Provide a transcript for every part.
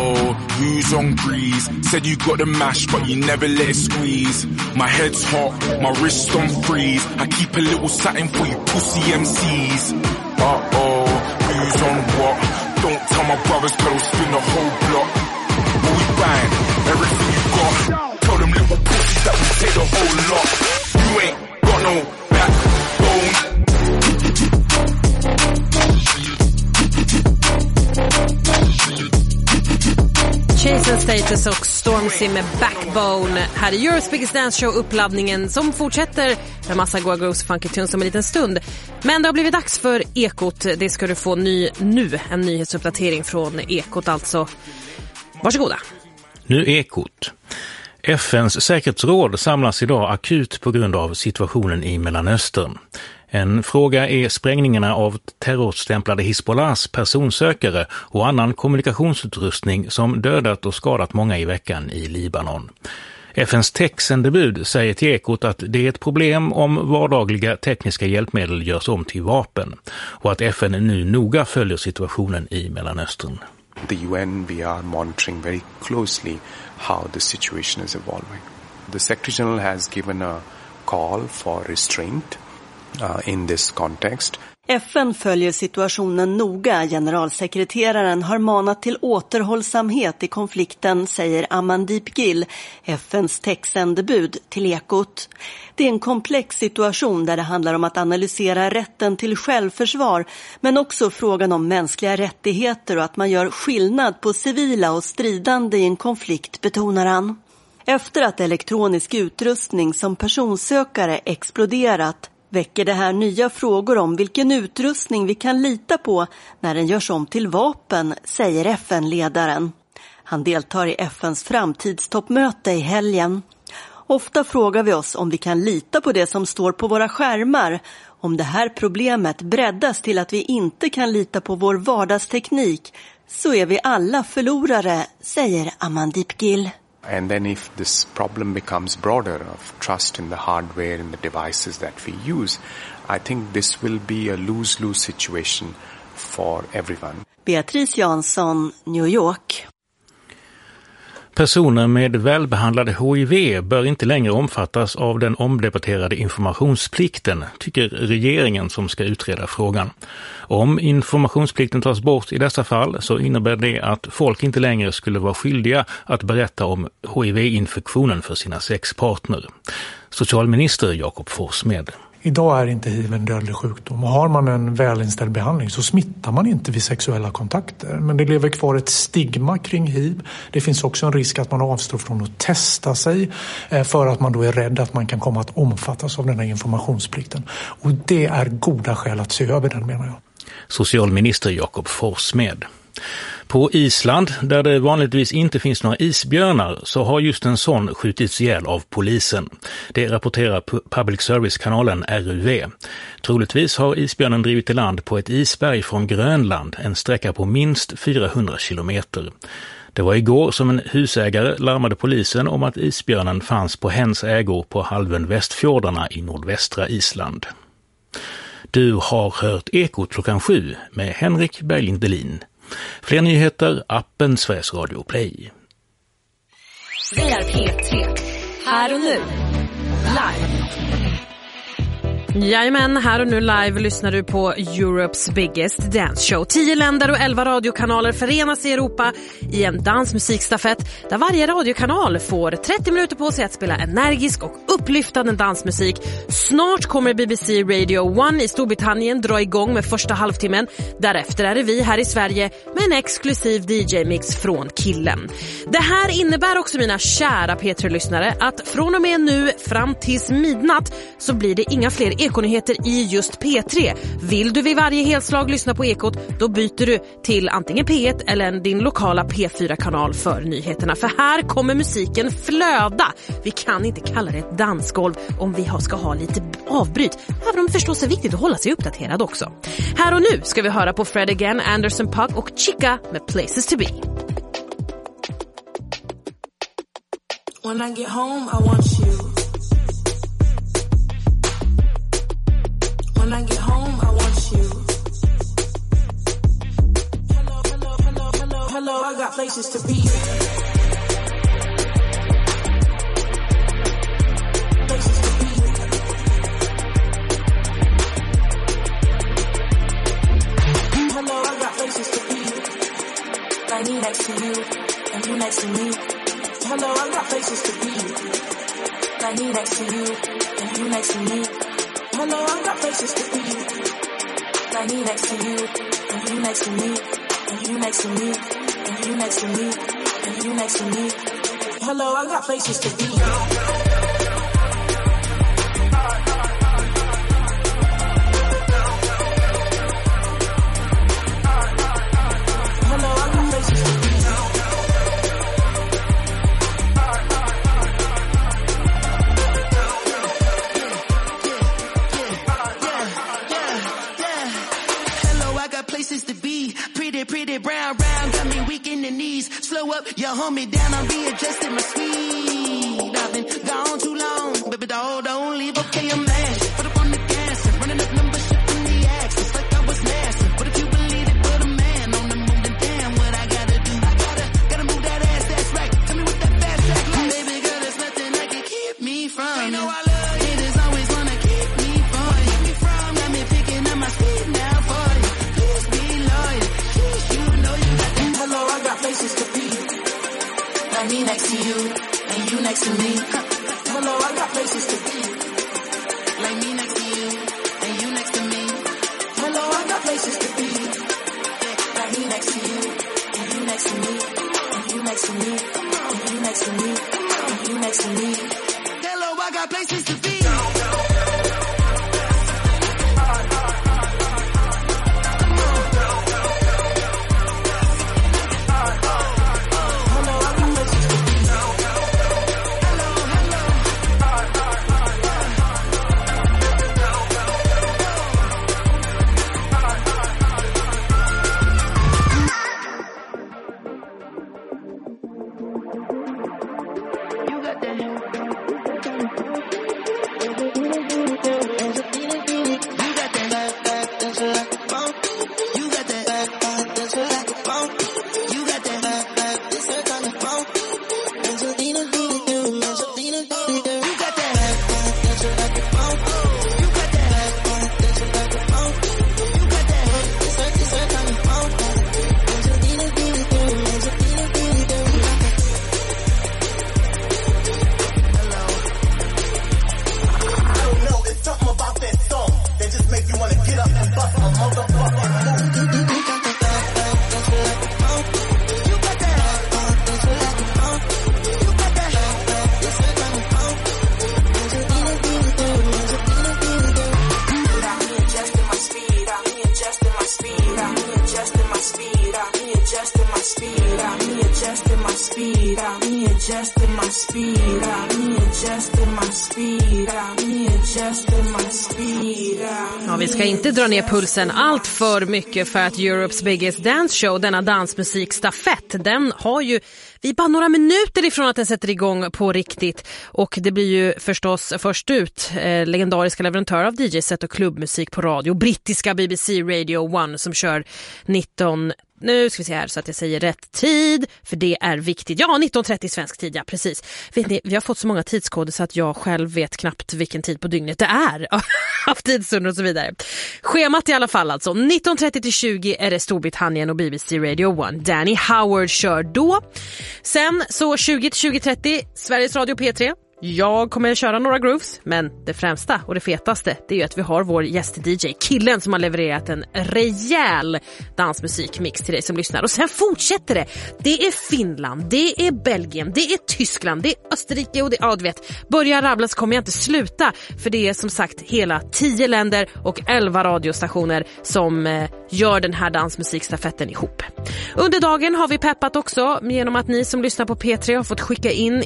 who's on grease? Said you got the mash, but you never let it squeeze. My head's hot, my wrist on freeze. I keep a little satin for you pussy MCs. Who's on what? Don't tell my brothers, they'll spin the whole block. When we bang, everything you got. Tell them little pussies that we take the whole lot. You ain't got no backbone. Jason Status och Stormzy med Backbone. Här är Europe's Biggest Dance Show, uppladdningen som fortsätter med massa Goa Grooves Funky Tunes om en liten stund. Men det har blivit dags för Ekot. Det ska du få nu. En nyhetsuppdatering från Ekot alltså. Varsågoda. Nu Ekot. FNs säkerhetsråd samlas idag akut på grund av situationen i Mellanöstern. En fråga är sprängningarna av terrorstämplade Hizbollahs personsökare och annan kommunikationsutrustning som dödat och skadat många i veckan i Libanon. FNs tech-sändebud säger till Ekot att det är ett problem om vardagliga tekniska hjälpmedel görs om till vapen och att FN nu noga följer situationen i Mellanöstern. The UN, we are monitoring very closely how the situation is evolving. The Secretary General has given a call for restraint in this context. FN följer situationen noga. Generalsekreteraren har manat till återhållsamhet i konflikten, säger Amandeep Gill, FNs tech-sändebud till Ekot. Det är en komplex situation där det handlar om att analysera rätten till självförsvar, men också frågan om mänskliga rättigheter och att man gör skillnad på civila och stridande i en konflikt, betonar han. Efter att elektronisk utrustning som personsökare exploderat väcker det här nya frågor om vilken utrustning vi kan lita på när den görs om till vapen, säger FN-ledaren. Han deltar i FNs framtidstoppmöte i helgen. Ofta frågar vi oss om vi kan lita på det som står på våra skärmar. Om det här problemet breddas till att vi inte kan lita på vår vardagsteknik så är vi alla förlorare, säger Amandeep Gill. And then if this problem becomes broader of trust in the hardware and the devices that we use, I think this will be a lose-lose situation for everyone. Beatrice Jansson, New York. Personer med välbehandlade HIV bör inte längre omfattas av den omdebatterade informationsplikten, tycker regeringen som ska utreda frågan. Om informationsplikten tas bort i dessa fall så innebär det att folk inte längre skulle vara skyldiga att berätta om HIV-infektionen för sina sexpartner. Socialminister Jakob Forssmed. Idag är inte HIV en dödlig sjukdom och har man en välinställd behandling så smittar man inte vid sexuella kontakter. Men det lever kvar ett stigma kring HIV. Det finns också en risk att man avstår från att testa sig för att man då är rädd att man kan komma att omfattas av den här informationsplikten. Och det är goda skäl att se över den, menar jag. Socialminister Jakob Forssmed. På Island, där det vanligtvis inte finns några isbjörnar, så har just en sån skjutits ihjäl av polisen. Det rapporterar public service-kanalen RUV. Troligtvis har isbjörnen drivit i land på ett isberg från Grönland, en sträcka på minst 400 kilometer. Det var igår som en husägare larmade polisen om att isbjörnen fanns på hens ägor på halvön Västfjordarna i nordvästra Island. Du har hört Ekot klockan 7 med Henrik Berglin-Delin. Fler nyheter, appen Sveriges Radio Play. Vi är P3. Här och nu. Live. Jajamän, här och nu live lyssnar du på Europe's Biggest Dance Show. 10 länder och 11 radiokanaler förenas i Europa i en dansmusikstafett där varje radiokanal får 30 minuter på sig att spela energisk och upplyftande dansmusik. Snart kommer BBC Radio 1 i Storbritannien dra igång med första halvtimmen. Därefter är det vi här i Sverige med en exklusiv DJ-mix från Killen. Det här innebär också, mina kära P3-lyssnare, att från och med nu fram tills midnatt så blir det inga fler Ekonyheter i just P3. Vill du vid varje helslag lyssna på Ekot, då byter du till antingen P1 eller din lokala P4-kanal för nyheterna. För här kommer musiken flöda. Vi kan inte kalla det ett dansgolv om vi ska ha lite avbryt. Även om det förstås är viktigt att hålla sig uppdaterad också. Här och nu ska vi höra på Fred Again, Anderson .Paak och Chica med Places to Be. When I get home, I want you. When I get home, I want you. Hello, hello, hello, hello, hello, I got got places to be. Places to be. Hello, I got places to be. Like me next to you, and you next to me. Hello, I got places to be. Like me next to you, and you next to me. Hello, I got places to be. Like me next to you, and you next to me. And you next to me, and you next to me, and you next to me. Hello, I got places to be. Pretty brown, got me weak in the knees. Slow up, you hold me down, I'm readjusting my speed. I've been gone too long, baby, don't leave, okay, I'm mad. Put up on the gas, running up numbers, shifting the axis like I was nasty. But if you believe it, put a man on the moon, then damn what I gotta do. I gotta move that ass, that's right. Tell me what that fast track like. Baby girl, there's nothing that can keep me from you. Know I love you. It is always gonna keep me from you. Got me picking up my speed now for you. Please be loyal. Hello, I got places to be. Like me next to you, and you next to me. Hello, I got places to be. Like me next to you, and you next to me. Hello, I got places to be. Like me next to you, and you next to me. And you next to me, and you next to me. And you next to me. Hello, I got places to be. Ja, vi ska inte dra ner pulsen allt för mycket för att Europe's Biggest Dance Show, denna dansmusikstafett, den har ju vi bara några minuter ifrån att den sätter igång på riktigt. Och det blir ju förstås först ut legendariska leverantör av DJ-set och klubbmusik på radio, brittiska BBC Radio 1 som kör 19... Nu ska vi se här så att jag säger rätt tid, för det är viktigt. Ja, 19:30 svensk tid, ja precis. Vet ni, vi har fått så många tidskoder så att jag själv vet knappt vilken tid på dygnet det är av tidsstunder och så vidare. Schemat i alla fall alltså. 19:30 till 20 är det Storbritannien och BBC Radio 1. Danny Howard kör då. Sen så 20 till 20:30 Sveriges Radio P3. Jag kommer att köra några grooves, men det främsta och det fetaste det är ju att vi har vår gäst-DJ, killen som har levererat en rejäl dansmusikmix till dig som lyssnar. Och sen fortsätter det. Det är Finland, det är Belgien, det är Tyskland, det är Österrike och det, ja du vet, börjar rabblas kommer jag inte sluta. För det är som sagt hela 10 länder och 11 radiostationer som gör den här dansmusikstafetten ihop. Under dagen har vi peppat också genom att ni som lyssnar på P3 har fått skicka in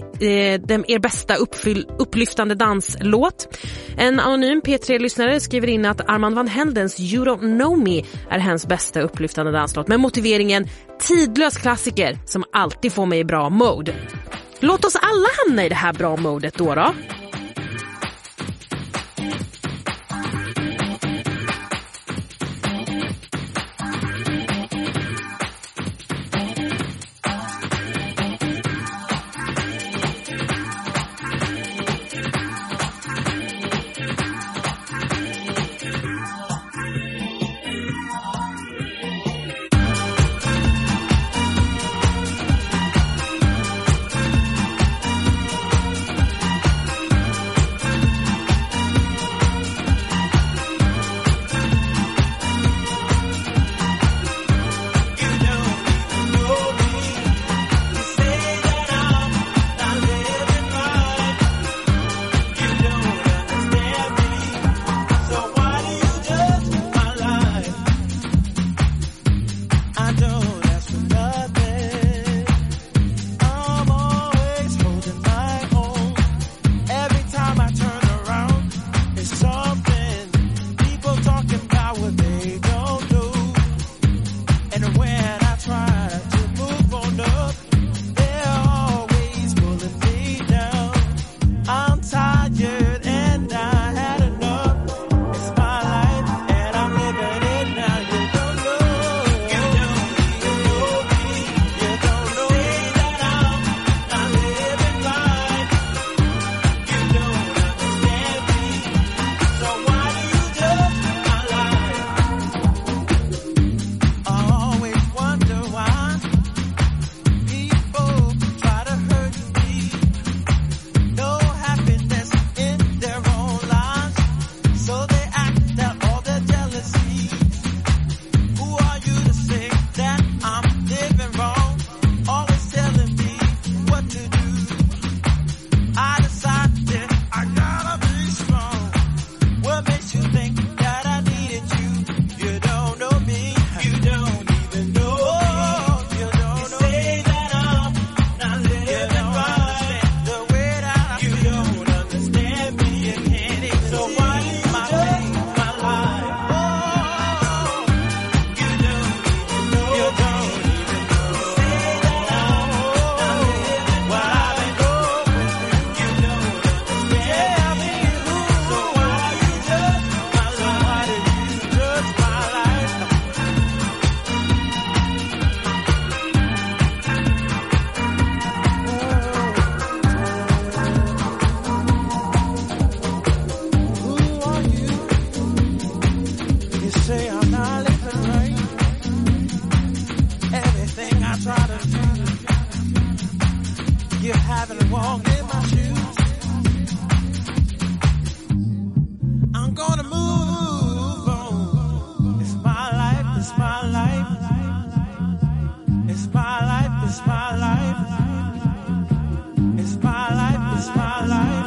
er bästa upplyftande danslåt. En anonym P3-lyssnare skriver in att Armand van Heldens You Don't Know Me är hans bästa upplyftande danslåt med motiveringen tidlös klassiker som alltid får mig i bra mode. Låt oss alla hamna i det här bra modet då. you haven't walked in my shoes. I'm gonna move on. It's my life, it's my life. It's my life, it's my life. It's my life, it's my life.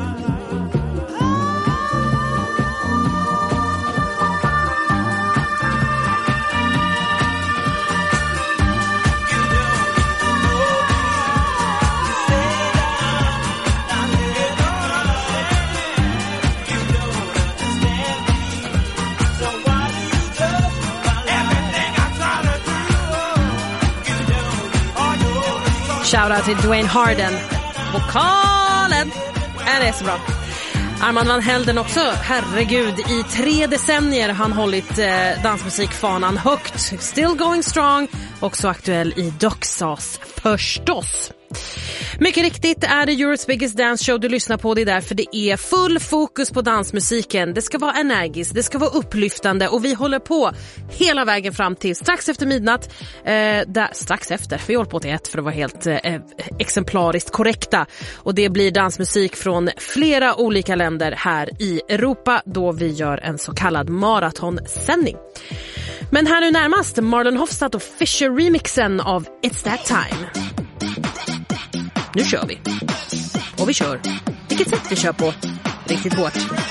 Shoutout till Dwayne Harden. Vokalen! Det är så bra. Armand van Helden också, herregud, i 3 decennier han hållit dansmusikfanan högt. Still going strong, också aktuell i Doxas förstås. Mycket riktigt är det Europe's Biggest Dance Show du lyssnar på. Det är därför det är full fokus på dansmusiken. Det ska vara energiskt, det ska vara upplyftande och vi håller på hela vägen fram till strax efter midnatt. Strax efter, vi håller på till 1 för att vara helt exemplariskt korrekta. Och det blir dansmusik från flera olika länder här i Europa då vi gör en så kallad maratonsändning. Men här nu närmast Marlon Hofstad och Fisher remixen av It's That Time. Nu kör vi. Och vi kör. Vilket sätt vi kör på. Riktigt hårt.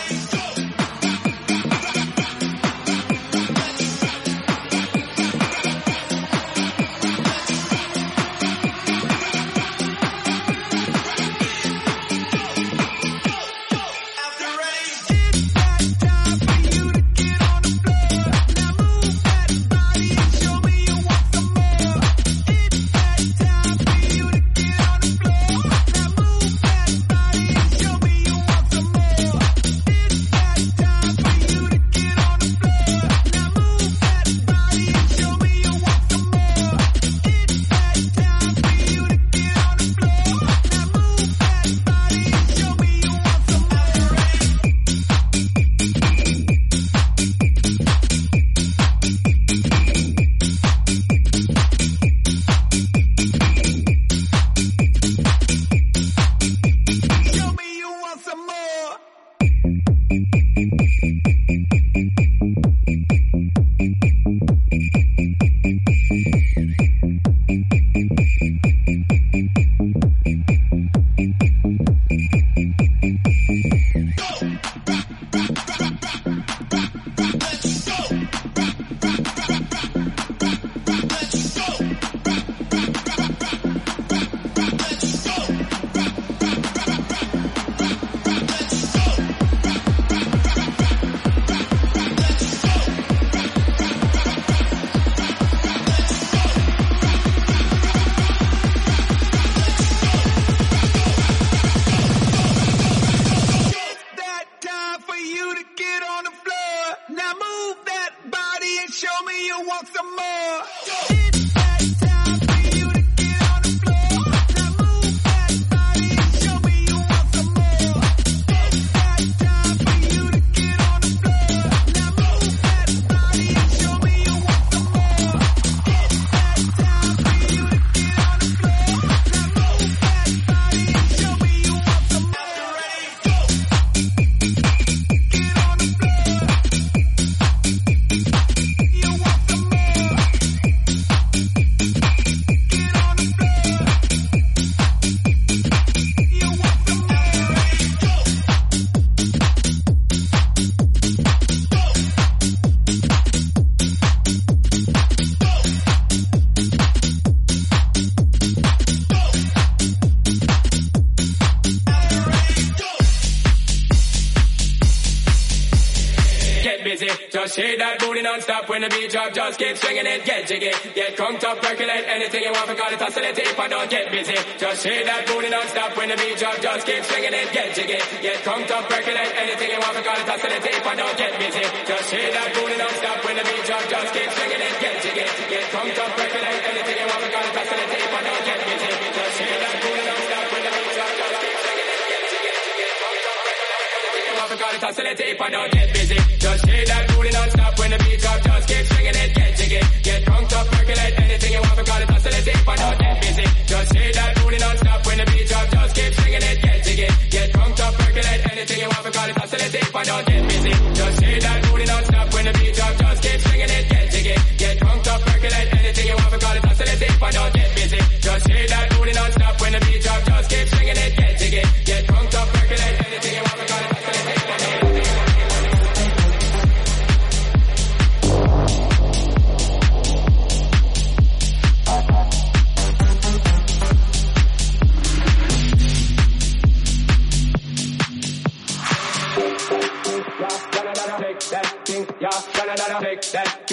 Just shake that booty non-stop when the beat drop. Just keep swinging it, get jiggy, get crunked up, percolate anything you want. Forgot it, oscillate if I don't get busy. Just shake that booty non-stop when the beat drop. Just keep swinging it, get jiggy, get crunked up, percolate anything you want. Forgot it, oscillate if I don't get busy. Just shake that booty non-stop when the beat drop. Just keep swinging it, get jiggy, get crunked up, percolate anything you want. Forgot it, oscillate if I don't get busy. Just shake that booty non-stop when the beat drop. Just keep swinging it, get jiggy, get crunked up, percolate anything you want. Forgot it, oscillate if I don't get busy. Just shake that booty non-stop when the beat drop. Just keep swinging it, get jiggy, get crunked up, percolate anything you want. Forgot it, oscillate if I don't get busy. Just shake that booty non-stop when the beat drop.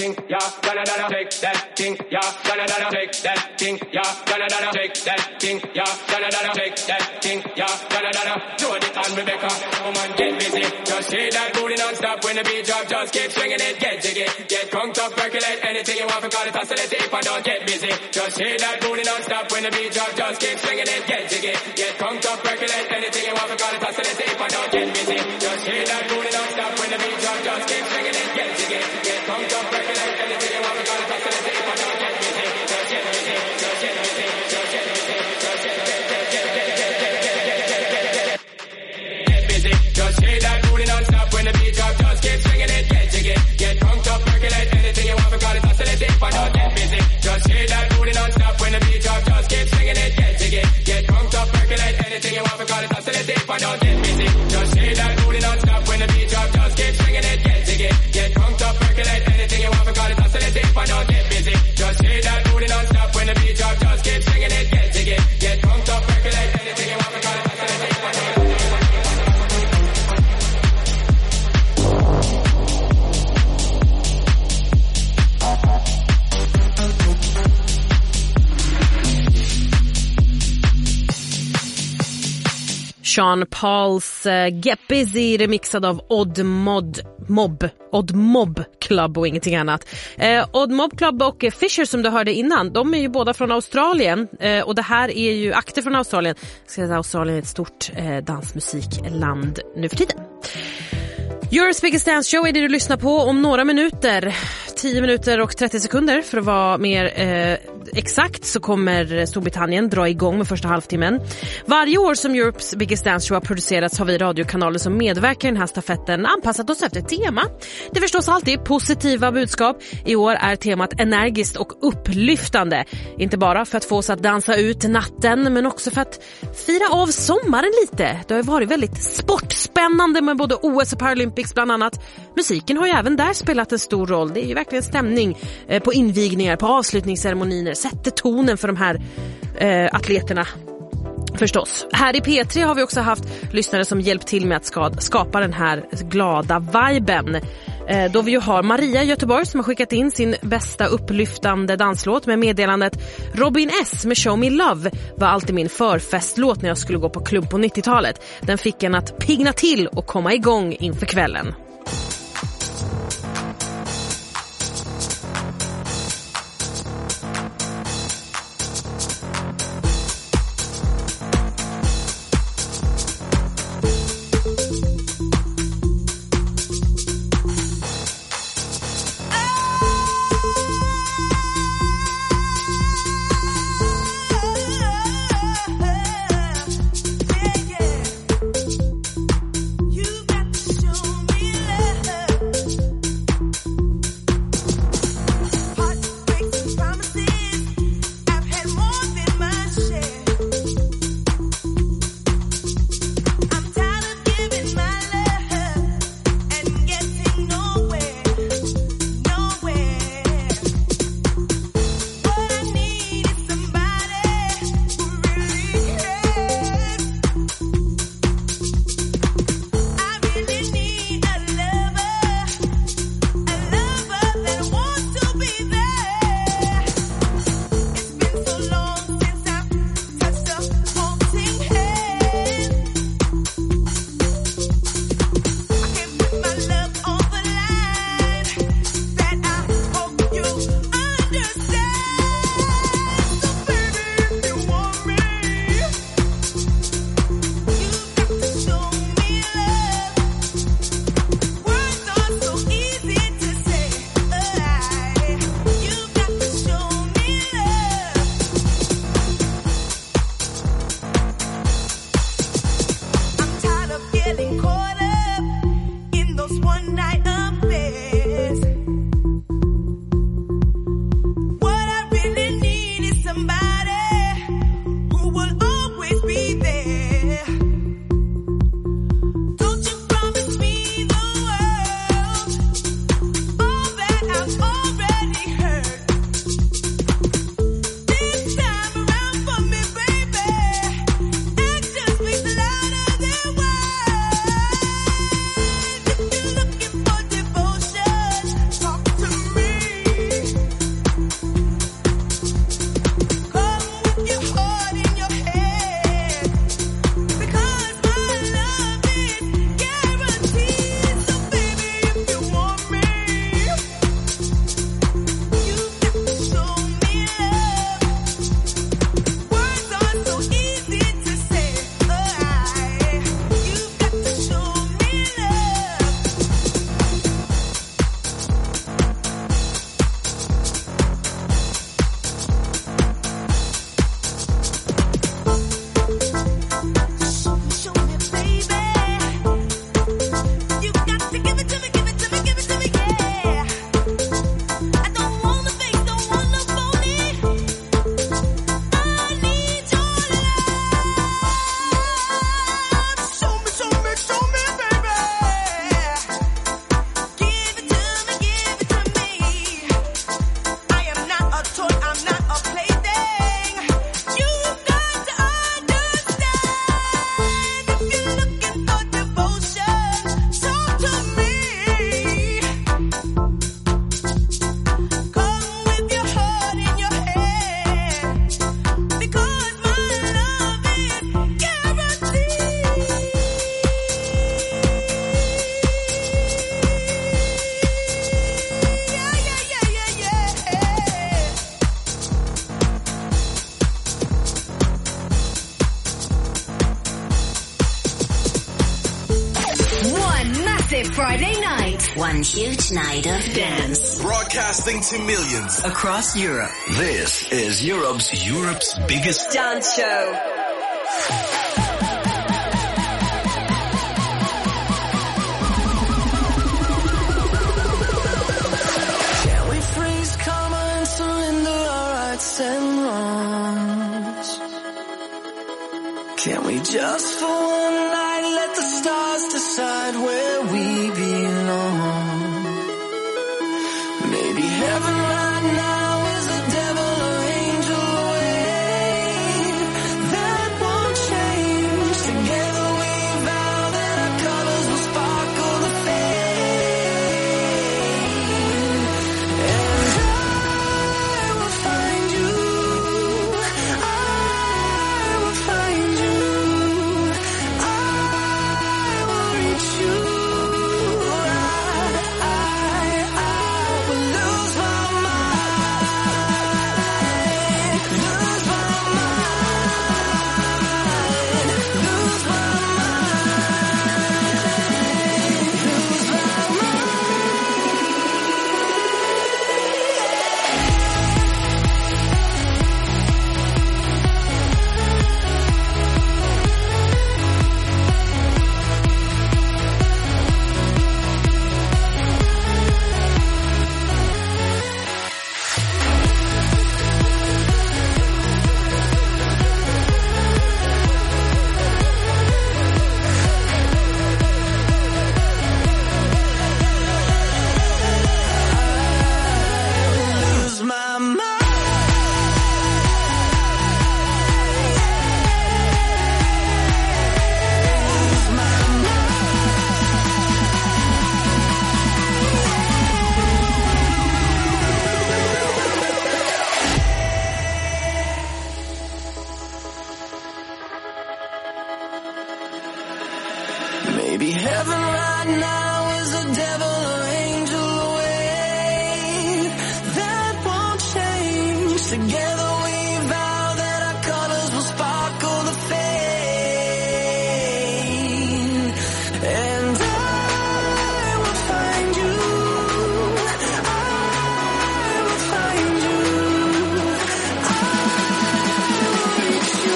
thing, yeah, gonna shake that thing, yeah, gonna shake that thing, yeah, gonna shake that thing, yeah, gonna shake that thing, yeah, gonna Jody and Rebecca, come on, get busy, just shake that booty non-stop when the beat drop, just keep swinging it, get jiggy, get crunked up, percolate anything you want, forgot it, oscillate if I don't get busy, just shake that booty non-stop when the beat drop, just keep swinging it, get jiggy, get crunked up, percolate anything you want, forgot it, oscillate if I don't get busy, just shake that booty non-stop when the beat drop, just keep swinging it, get jiggy, get crunked up, percolate anything you want, forgot it, oscillate if I don't get busy, just get busy, just get busy, just get busy, just get busy, just shake that booty non-stop when the beat drop, just keep swinging it, get jiggy, get crunked up, percolate anything you want, forgot it, oscillate if I don't get busy, just shake that booty non-stop when the beat drop, just keep swinging it, get jiggy, get crunked up, percolate anything you want, forgot it, oscillate if I don't get busy, just shake that booty non-stop when the beat drop, just keep swinging it, get jiggy, get crunked up, percolate anything you want, forgot it, oscillate if I don't get busy, just shake that booty non-stop when the beat drop, just keep swinging it, get jiggy, get crunked up, percolate anything you want, forgot it, oscillate if I don't get busy. Sean Pauls Get Busy remixad av Odd Mob Club och ingenting annat. Odd Mob Club och Fisher som du hörde innan, de är ju båda från Australien och det här är ju akter från Australien. Australien är ett stort dansmusikland nu för tiden. Europe's Biggest Dance Show är det du lyssnar på om några minuter. 10 minuter och 30 sekunder för att vara mer exakt så kommer Storbritannien dra igång med första halvtimmen. Varje år som Europe's Biggest Dance Show har producerats har vi radiokanaler som medverkar i den här stafetten anpassat oss efter tema. Det är förstås alltid positiva budskap. I år är temat energiskt och upplyftande. Inte bara för att få oss att dansa ut natten men också för att fira av sommaren lite. Det har varit väldigt sportspännande med både OS och Paralympics bland annat. Musiken har ju även där spelat en stor roll. Det är ju verkligen stämning på invigningar, på avslutningsceremonier. Sätter tonen för de här atleterna förstås. Här i P3 har vi också haft lyssnare som hjälpt till med att skapa den här glada viben. Då vi ju har Maria i Göteborg som har skickat in sin bästa upplyftande danslåt med meddelandet Robin S med Show Me Love var alltid min förfestlåt när jag skulle gå på klubb på 90-talet. Den fick en att pigna till och komma igång inför kvällen. Me Every Friday night, one huge night of dance. Broadcasting to millions Across Europe. This is Europe's biggest Dance show. Can we freeze, come and surrender our rights and wrongs? Can we just for one night let the stars decide where we belong? Maybe heaven right now is a devil or angel away. That won't change. Together we vow that our colors will sparkle the fame. And I will find you. I will find you. I will reach you. I will lose my mind. Lose my mind. Lose my mind. Lose my lose my mind. Maybe heaven right now is a devil or angel away. That won't change. Together we vow that our colors will sparkle the fame. And I will find you. I will find you. I will reach you.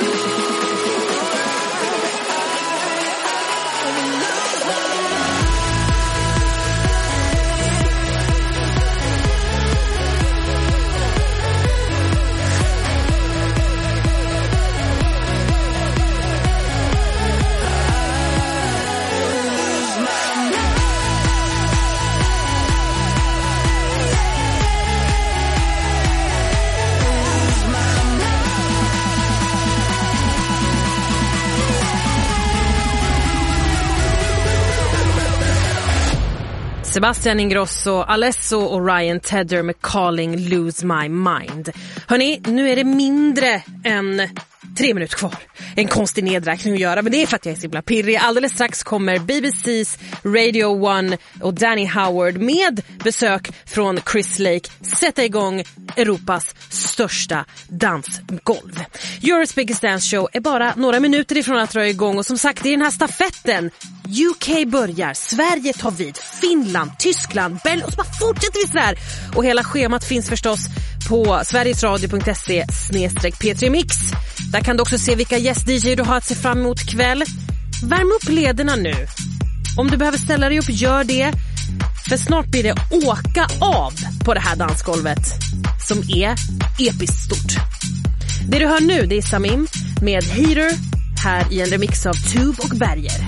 Sebastian Ingrosso, Alesso och Ryan Tedder med Calling Lose My Mind. Hörrni, nu är det mindre än 3 minuter kvar. En konstig nedräkning att göra, men det är för att jag är så himla pirrig. Alldeles strax kommer BBC's Radio 1 och Danny Howard med besök från Chris Lake sätta igång Europas största dansgolv. Europe's Biggest Dance Show är bara några minuter ifrån att dra igång, och som sagt, i den här stafetten UK börjar, Sverige tar vid, Finland, Tyskland, Belgien, och så bara fortsätter vi så här. Och hela schemat finns förstås på sverigesradio.se/P3mix. Där kan du också se vilka gäst-DJ du har att se fram emot kväll. Värm upp lederna nu. Om du behöver ställa dig upp, gör det. För snart blir det åka av på det här dansgolvet som är episkt stort. Det du hör nu, det är Samim med Heater här i en remix av Tube och Berger.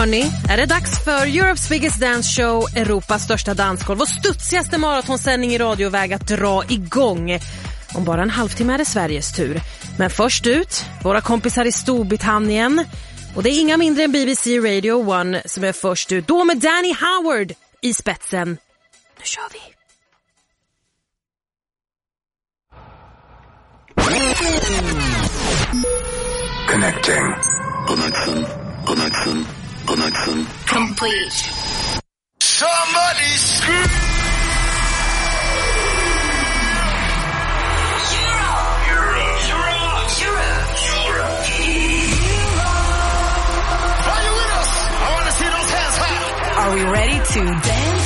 hörni, är det dags för Europe's Biggest Dance Show, Europas största dansgolv och studsigaste maratonsändning i radioväg att dra igång. Om bara en halvtimme är det Sveriges tur. Men först ut, våra kompisar i Storbritannien. Och det är inga mindre än BBC Radio 1 som är först ut. Då med Danny Howard i spetsen. Nu kör vi! Connecting. Connection. Complete. Somebody scream! Are we ready to dance?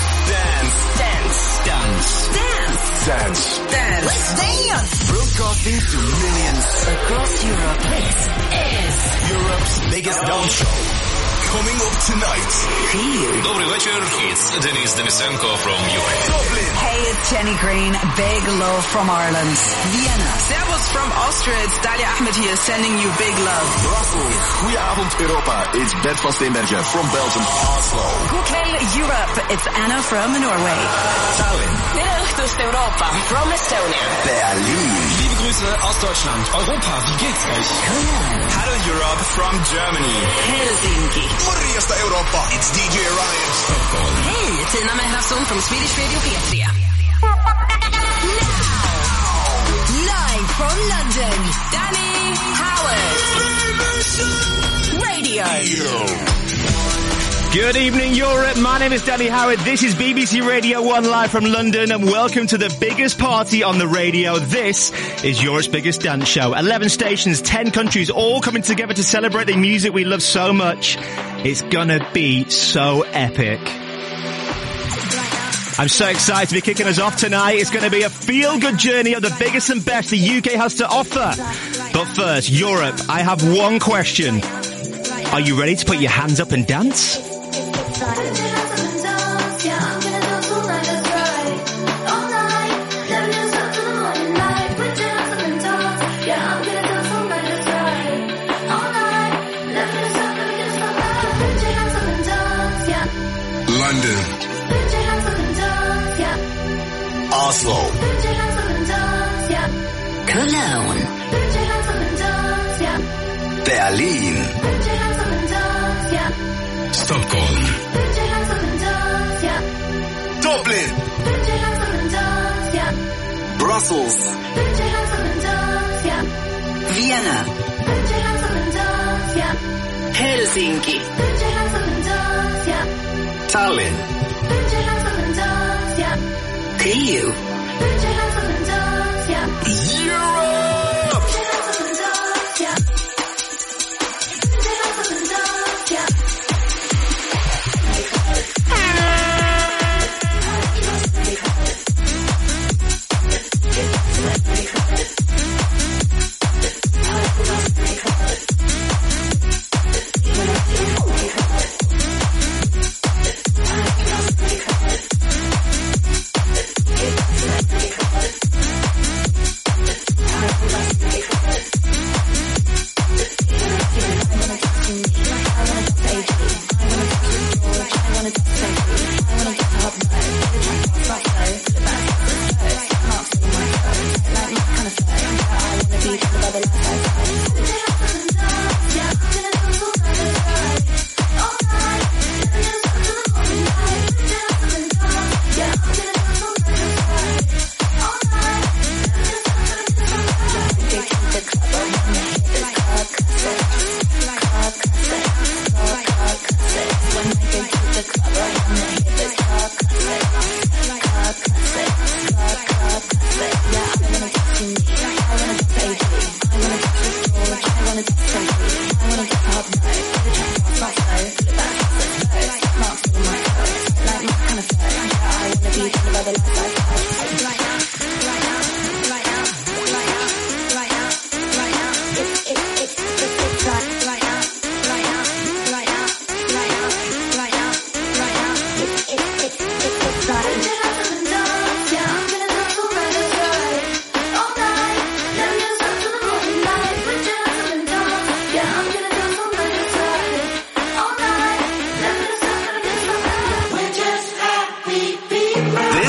Dance. Let's dance! Broadcasting to millions Across Europe, this is Europe's biggest dance show. Coming up tonight. Добрый вечер. It's Denis Denisenko from UK. Dublin. Hey, it's Jenny Green. Big love from Ireland. Vienna. Servus from Austria. It's Dalia Ahmed here sending you big love. Brussels. Goedenavond Europa. It's Bert van Steenbergen from Belgium, Oslo. Goedemorgen Europe. It's Anna from Norway. Tallinn. Middag Europa from Estonia. Berlin. Liebe Grüße aus Deutschland. Europa, wie geht's euch? Hello Europe from Germany. Helsinki. Morjesta Europa. It's DJ Ryan. Stockholm. Hej, Tina Mehrason from Swedish Radio P3. Live from London, Danny Howard. Radio. Good evening, Europe. My name is Danny Howard. This is BBC Radio 1 live from London, and welcome to the biggest party on the radio. This is Europe's biggest dance show. 11 stations, 10 countries, all coming together to celebrate the music we love so much. It's gonna be so epic. I'm so excited to be kicking us off tonight. It's going to be a feel-good journey of the biggest and best the UK has to offer. But first, Europe, I have one question. Are you ready to put your hands up and dance? London. Oslo. Cologne. Berlin. Stockholm. Dublin. Brussels. Vienna. Helsinki. Tallinn. Kyiv.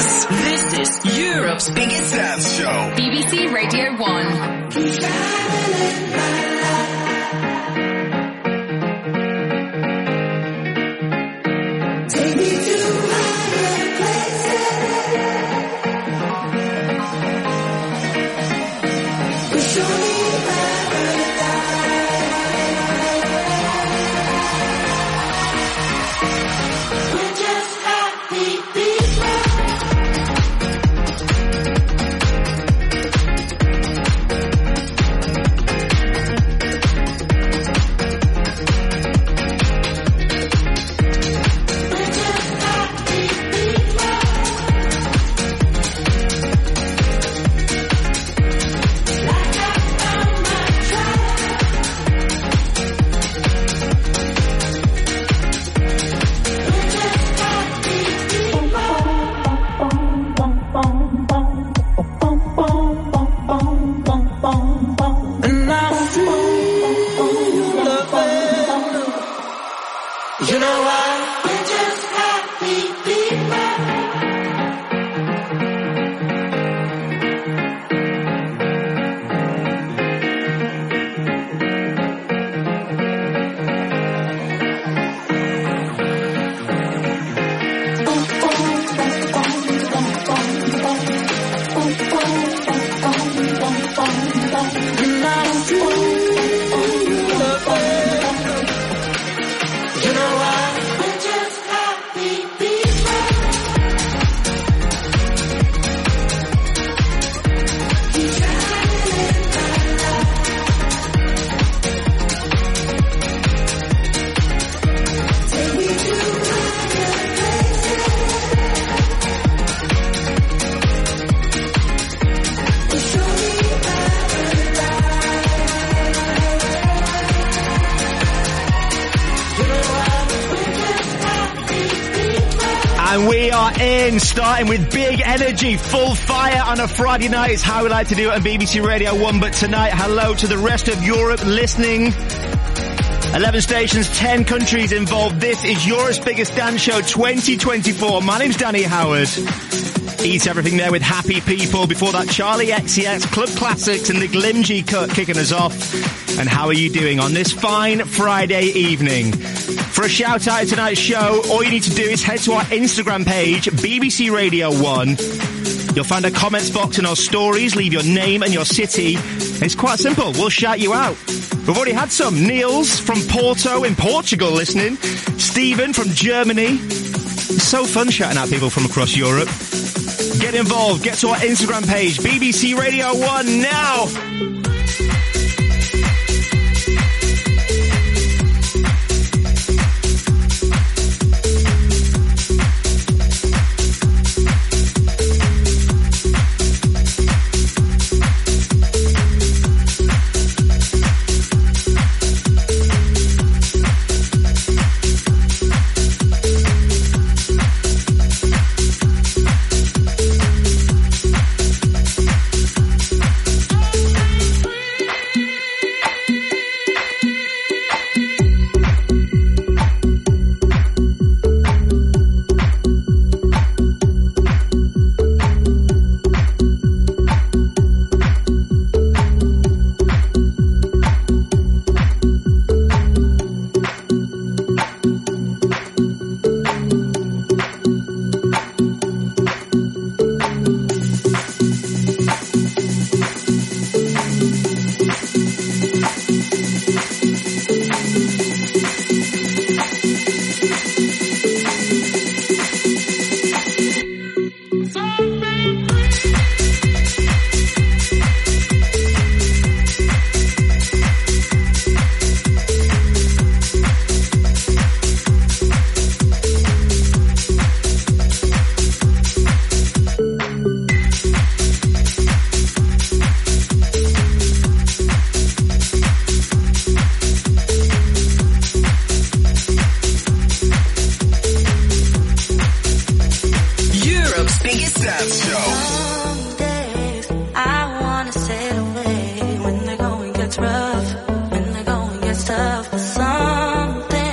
This is Europe's biggest dance show. BBC Radio 1. Take me to higher places. Show me paradise. We're just happy people. You know why? We're just happy people. You know why? We're just happy And we are in, starting with big energy, full fire on a Friday night. It's how we like to do it on BBC Radio 1. But tonight, hello to the rest of Europe listening. 11 stations, 10 countries involved. This is Europe's Biggest Dance Show 2024. My name's Danny Howard. Eat Everything there with Happy People. Before that, Charlie XCX, Club Classics and the Glimji cut kicking us off. And how are you doing on this fine Friday evening? For a shout out at tonight's show, all you need to do is head to our Instagram page, BBC Radio 1. You'll find a comments box in our stories, leave your name and your city. It's quite simple, we'll shout you out. We've already had some. Niels from Porto in Portugal listening. Stephen from Germany. It's so fun shouting out people from across Europe. Get involved, get to our Instagram page, BBC Radio 1 now.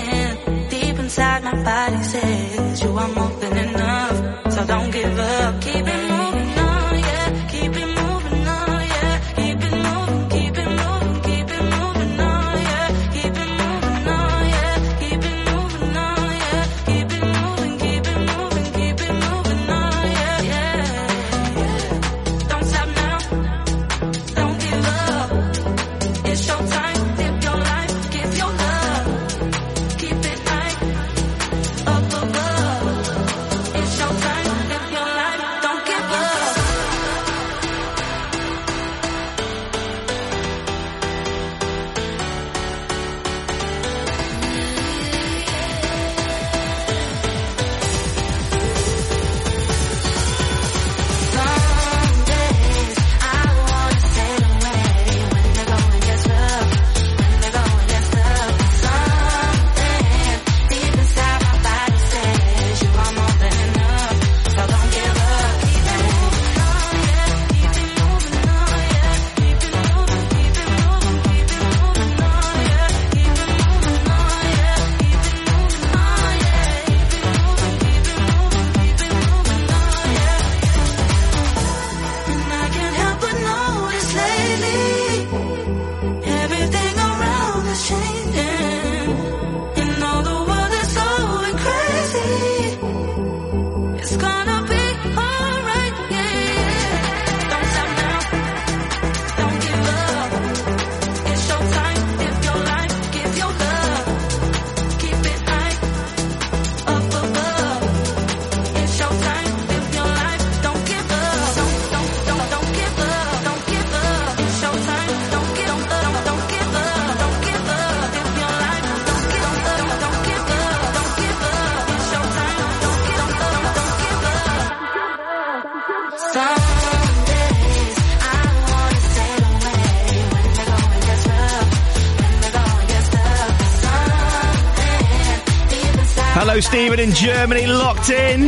body says you are more than enough, so don't give up. Hello, Stephen in Germany, locked in.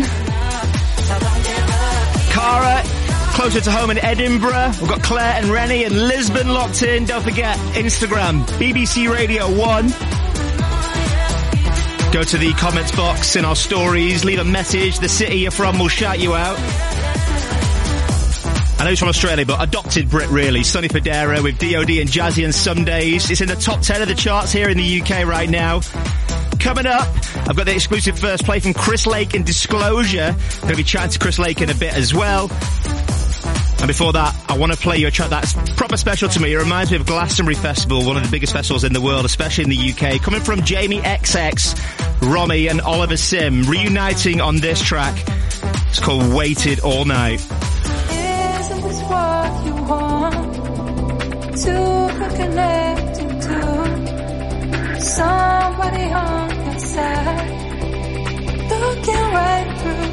Cara, closer to home in Edinburgh. We've got Claire and Rennie in Lisbon locked in. Don't forget, Instagram, BBC Radio 1. Go to the comments box in our stories, leave a message. The city you're from will shout you out. I know he's from Australia, but adopted Brit, really. Sonny Fodera with D.O.D. and Jazzy and Some Days. It's in the top 10 of the charts here in the UK right now. Coming up, I've got the exclusive first play from Chris Lake in Disclosure. I'm going to be chatting to Chris Lake in a bit as well. And before that, I want to play you a track that's proper special to me. It reminds me of Glastonbury Festival, one of the biggest festivals in the world, especially in the UK. Coming from Jamie XX, Romy and Oliver Sim, reuniting on this track. It's called Waited All Night. Isn't this what you want? To be connected to somebody on your side, looking right through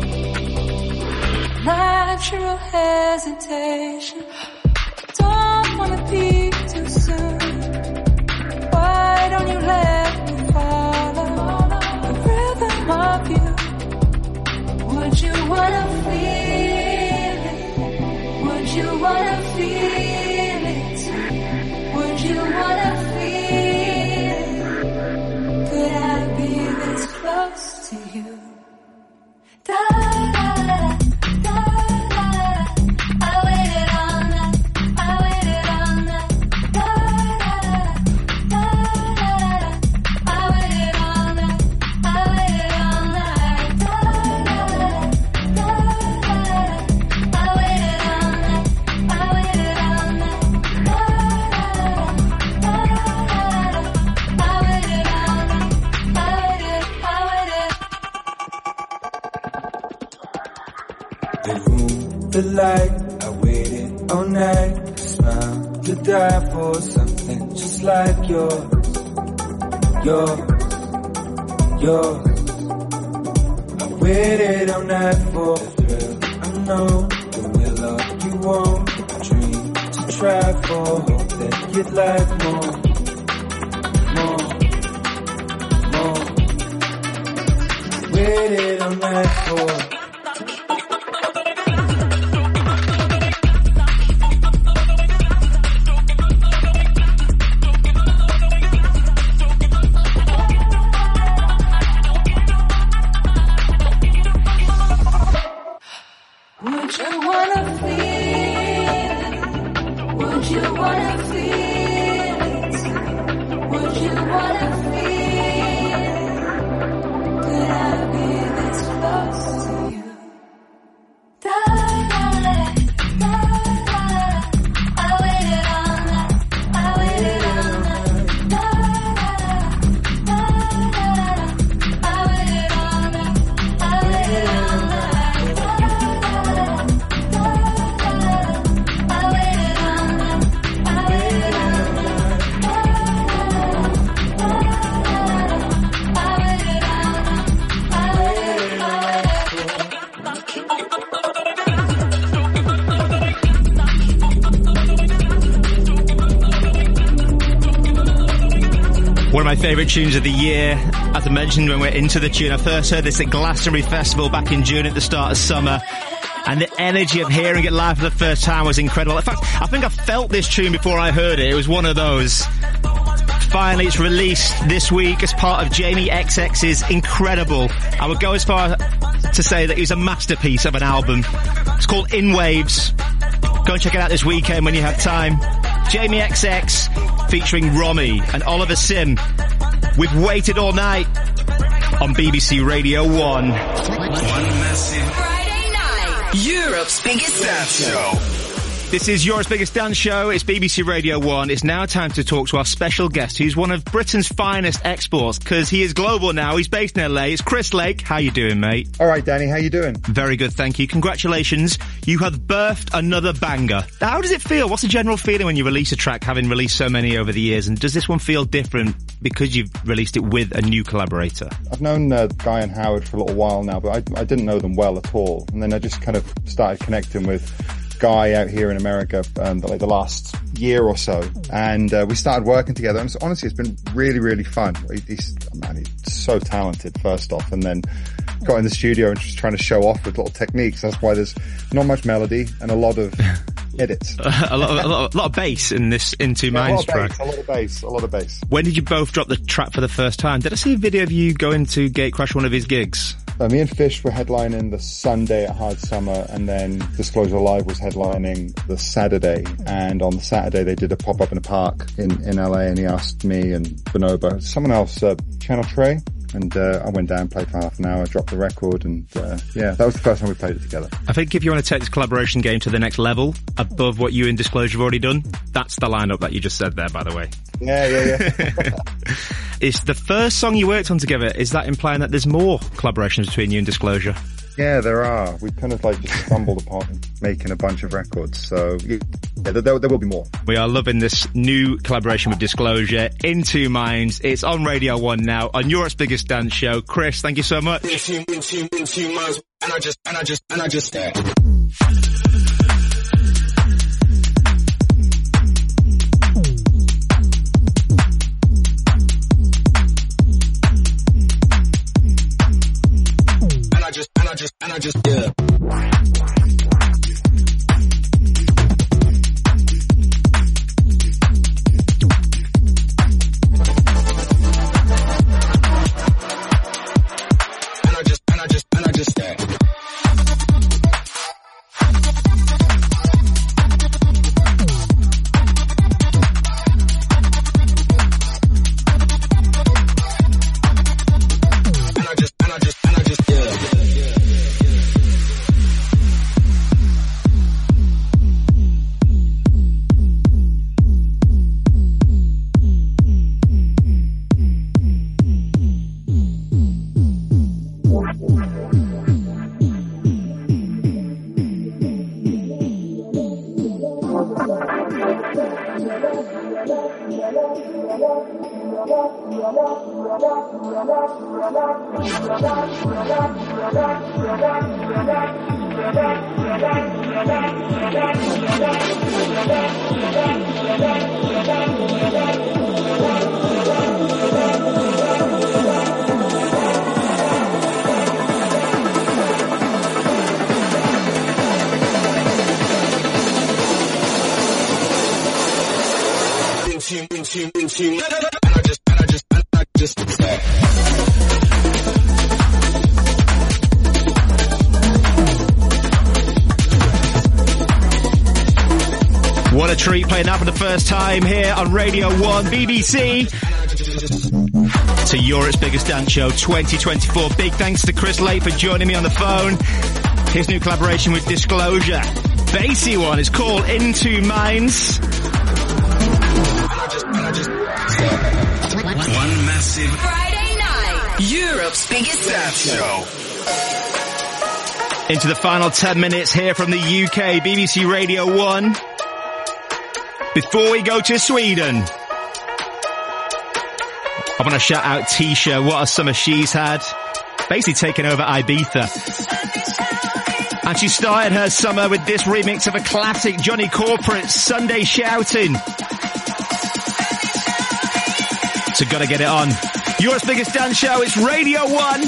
natural hesitation. Don't wanna be too soon. Why don't you let me follow the rhythm of you? Would you wanna feel it? Would you wanna feel it? Would you wanna feel it? Could I be this close to you? Da, da, da, da, da, da. I waited all night. I waited all night. Da, da, da, da, da, da. I waited all night. I waited all night. Da, da, da, da, da. I waited all night. I waited all night. Da, da, da, da, da. I waited all night. I waited. The room, the light, I waited all night. A smile to die for, something just like yours. I waited all night for the thrill unknown, the will of you won't, the dream to try for, hope that you'd like more. Waited all night for. Would you wanna feel it? Would you wanna feel it? Would you wanna feel it? Could I be this close to you? Da, da, da, da, da. I waited all night. I waited all night. Da, da, da, da, da. I waited all night. I waited all night. One of my favourite tunes of the year. As I mentioned when we're into the tune, I first heard this at Glastonbury Festival back in June at the start of summer. And the energy of hearing it live for the first time was incredible. In fact, I think I felt this tune before I heard it. It was one of those. Finally, it's released this week as part of Jamie XX's incredible, I would go as far to say that it was a masterpiece of an album. It's called In Waves. Go and check it out this weekend when you have time. Jamie XX featuring Romy and Oliver Sim with Waited All Night on BBC Radio 1. One massive Friday night, Europe's biggest dance show. This is Europe's Biggest Dance Show. It's BBC Radio 1. It's now time to talk to our special guest, who's one of Britain's finest exports, because he is global now. He's based in LA. It's Chris Lake. How you doing, mate? All right, Danny. How you doing? Very good, thank you. Congratulations. You have birthed another banger. How does it feel? What's the general feeling when you release a track, having released so many over the years? And does this one feel different because you've released it with a new collaborator? I've known Guy and Howard for a little while now, but I didn't know them well at all. And then I just kind of started connecting with Guy out here in America like the last year or so, and we started working together, and honestly it's been really, really fun. He's so talented, first off, and then got in the studio and just trying to show off with little techniques. That's why there's not much melody and a lot of edits. a lot of bass in this In Two Minds track. A lot of bass. When did you both drop the track for the first time? Did I see a video of you going to Gatecrash, one of his gigs? Me and Fish were headlining the Sunday at Hard Summer, and then Disclosure Live was headlining the Saturday. And on the Saturday they did a pop-up in a park in LA, and he asked me and Bonobo, someone else, Channel Trey, and I went down, played for half an hour, dropped the record, and that was the first time we played it together. I think if you want to take this collaboration game to the next level, above what you and Disclosure have already done, that's the lineup that you just said there, by the way. Yeah. It's the first song you worked on together. Is that implying that there's more collaborations between you and Disclosure? Yeah, there are. We kind of just stumbled upon making a bunch of records. So yeah, there will be more. We are loving this new collaboration with Disclosure, In Two Minds. It's on Radio 1 now, on Europe's Biggest Dance Show. Chris, thank you so much. In two minds, and I just yeah. What a treat playing that for the first time here on Radio 1 BBC. To Europe's Biggest Dance Show 2024. Big thanks to Chris Lake for joining me on the phone. His new collaboration with Disclosure. Bassy one is called In Two Minds. One massive Friday night, Europe's Biggest Dance Show. Into the final 10 minutes here from the UK, BBC Radio 1. Before we go to Sweden, I want to shout out Tisha. What a summer she's had. Basically taking over Ibiza. And she started her summer with this remix of a classic Johnny Corporate, Sunday Shouting. So gotta get it on. Europe's Biggest Dance Show, it's Radio 1.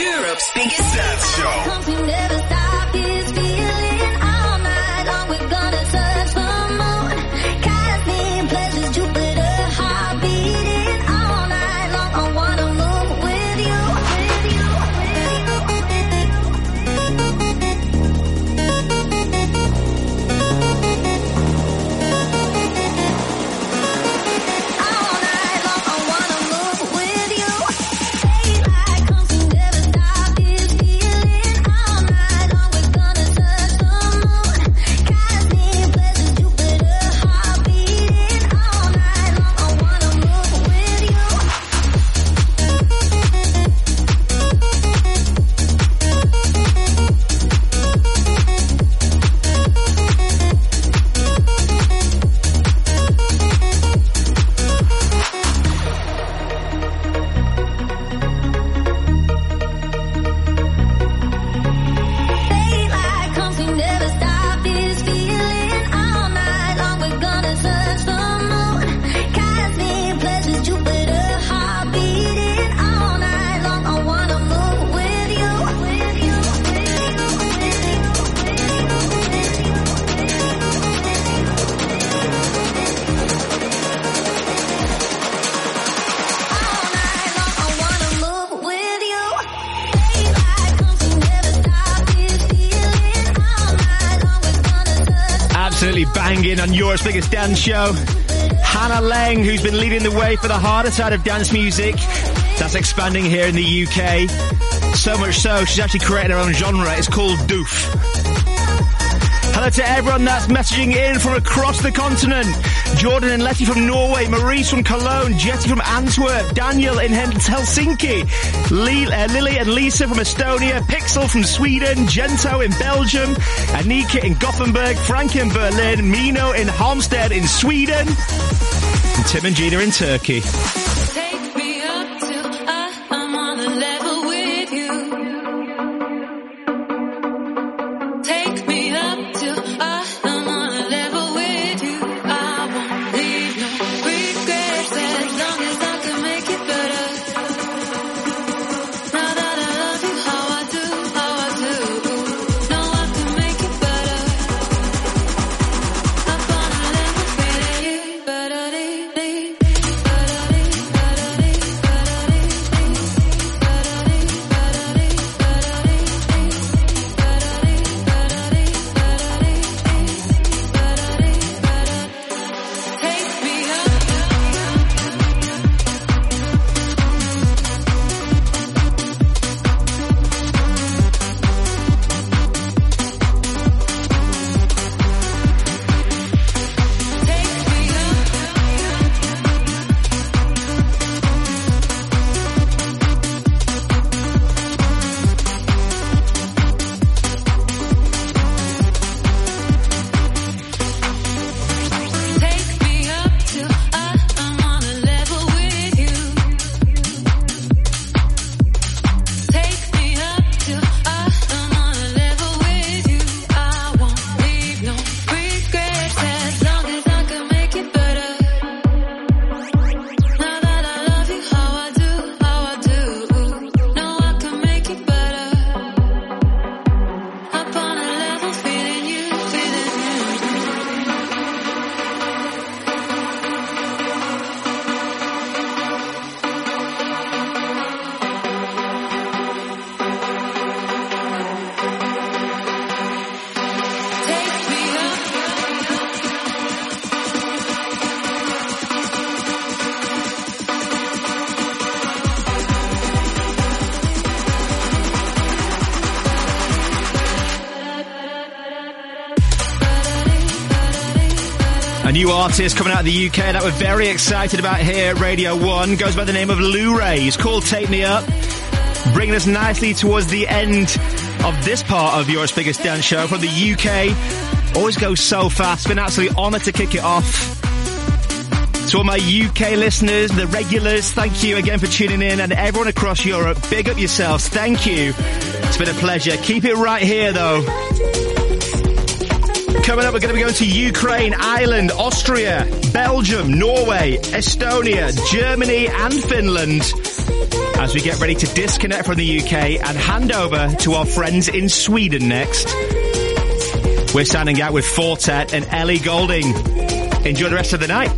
Europe's biggest dance show. Banging on Europe's biggest dance show. Hannah Lang, who's been leading the way for the harder side of dance music. That's expanding here in the UK. So much so, she's actually created her own genre. It's called Doof. Hello to everyone that's messaging in from across the continent. Jordan and Letty from Norway, Maurice from Cologne, Jetty from Antwerp, Daniel in Helsinki, Lily and Lisa from Estonia, Pixel from Sweden, Gento in Belgium, Anika in Gothenburg, Frank in Berlin, Mino in Halmstad in Sweden, and Tim and Gina in Turkey. Take me up till I'm on a level with you. Take me up till I'm on a level with you. I won't leave no regrets as long as I can make it better. Now that I love you how I do, know I can make it better. Up on a level with you, better. A new artist coming out of the UK that we're very excited about here at Radio 1 goes by the name of Lou Ray. It's called Take Me Up, bringing us nicely towards the end of this part of Europe's biggest dance show from the UK. Always goes so fast. Been absolutely honoured to kick it off. To all my UK listeners, the regulars, thank you again for tuning in, and everyone across Europe, big up yourselves. Thank you. It's been a pleasure. Keep it right here, though. Coming up, we're going to be going to Ukraine, Ireland, Austria, Belgium, Norway, Estonia, Germany and Finland. as we get ready to disconnect from the UK and hand over to our friends in Sweden next. We're standing out with Fortet and Ellie Goulding. Enjoy the rest of the night.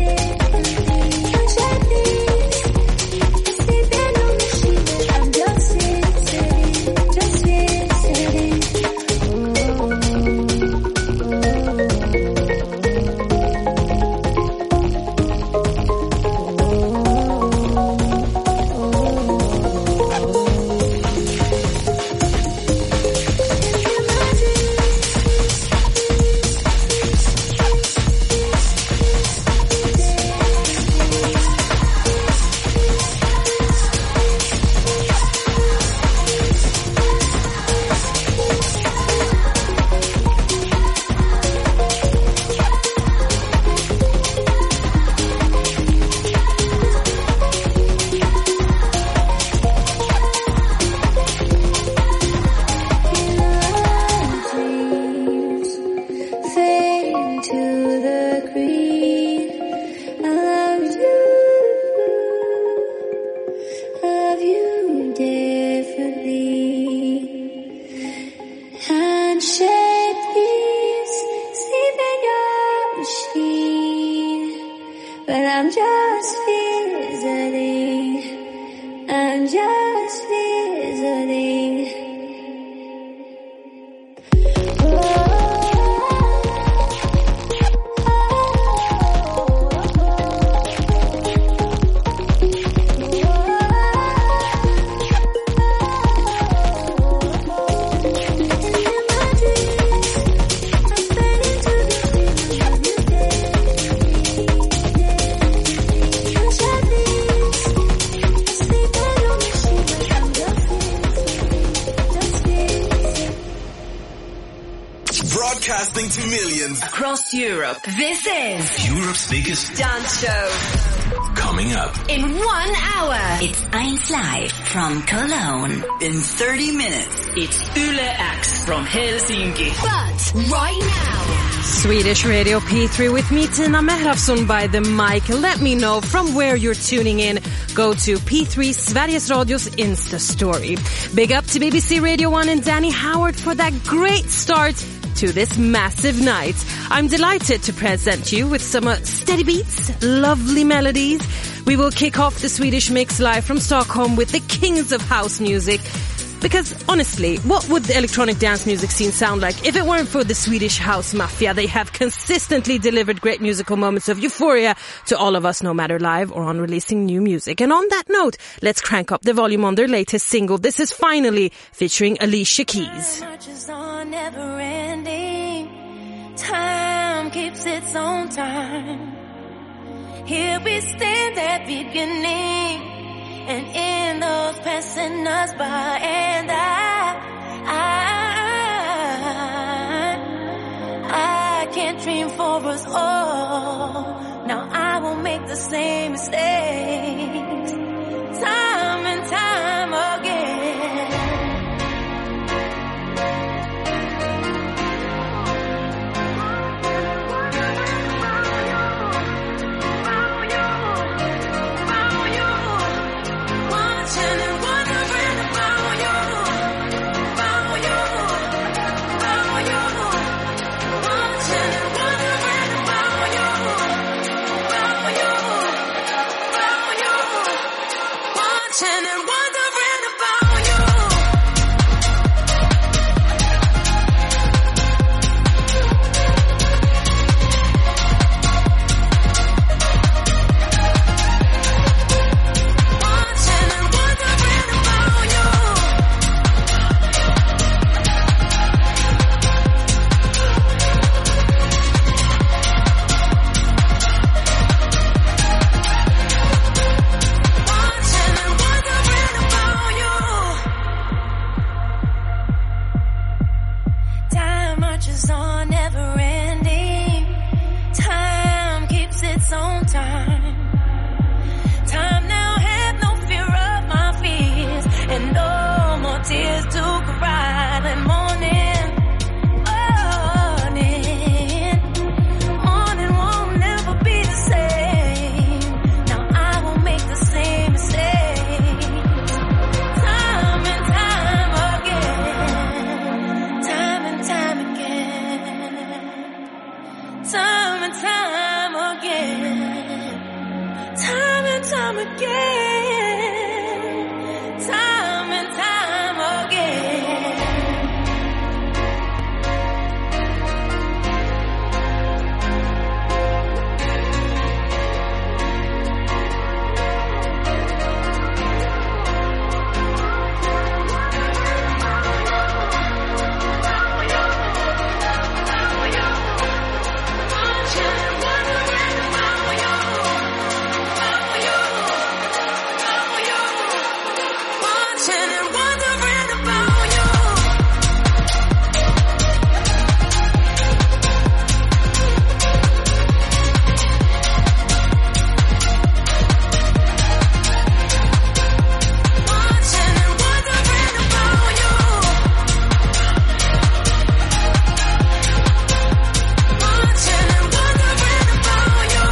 Broadcasting to millions across Europe. This is Europe's biggest dance show. Coming up In 1 hour, it's 1 Live from Cologne. In 30 minutes, it's Yle X from Helsinki. But right now, Swedish Radio P3 with me, Tina Mehrafson by the mic. Let me know from where you're tuning in. Go to P3 Sveriges Radio's Insta story. Big up to BBC Radio 1 and Danny Howard for that great start to this massive night. I'm delighted to present you with some steady beats, lovely melodies. We will kick off the Swedish mix live from Stockholm with the kings of house music. Because honestly, what would the electronic dance music scene sound like if it weren't for the Swedish house mafia? They have consistently delivered great musical moments of euphoria to all of us, no matter live or on releasing new music. And on that note, let's crank up the volume on their latest single. This is Finally, featuring Alicia Keys. Time keeps its own time. Here we stand at beginning, and in those passing us by, and I can't dream for us all. Now I won't make the same mistakes time and time again. Watching and wondering about you. Watching and wondering about you. Watching and wondering about you.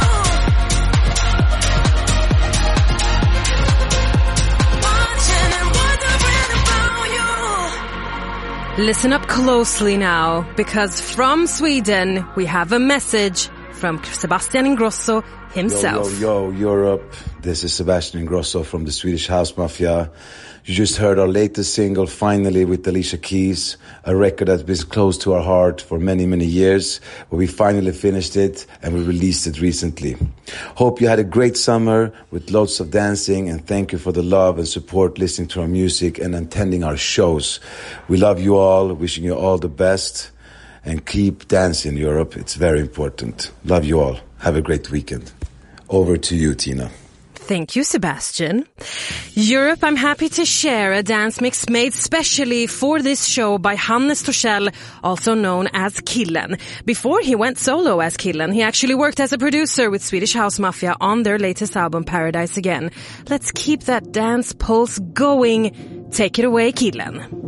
Watching and wondering about you. Listen up closely now, because from Sweden we have a message from Sebastian Ingrosso himself. Yo, Europe. This is Sebastian Ingrosso from the Swedish House Mafia. You just heard our latest single, Finally, with Alicia Keys, a record that's been close to our heart for many, many years, but we finally finished it and we released it recently. Hope you had a great summer with lots of dancing, and thank you for the love and support listening to our music and attending our shows. We love you all, wishing you all the best, and keep dancing, Europe. It's very important. Love you all. Have a great weekend. Over to you, Tina. Thank you, Sebastian. Europe, I'm happy to share a dance mix made specially for this show by Hannes Torssell, also known as Killen. Before he went solo as Killen, he actually worked as a producer with Swedish House Mafia on their latest album, Paradise Again. Let's keep that dance pulse going. Take it away, Killen.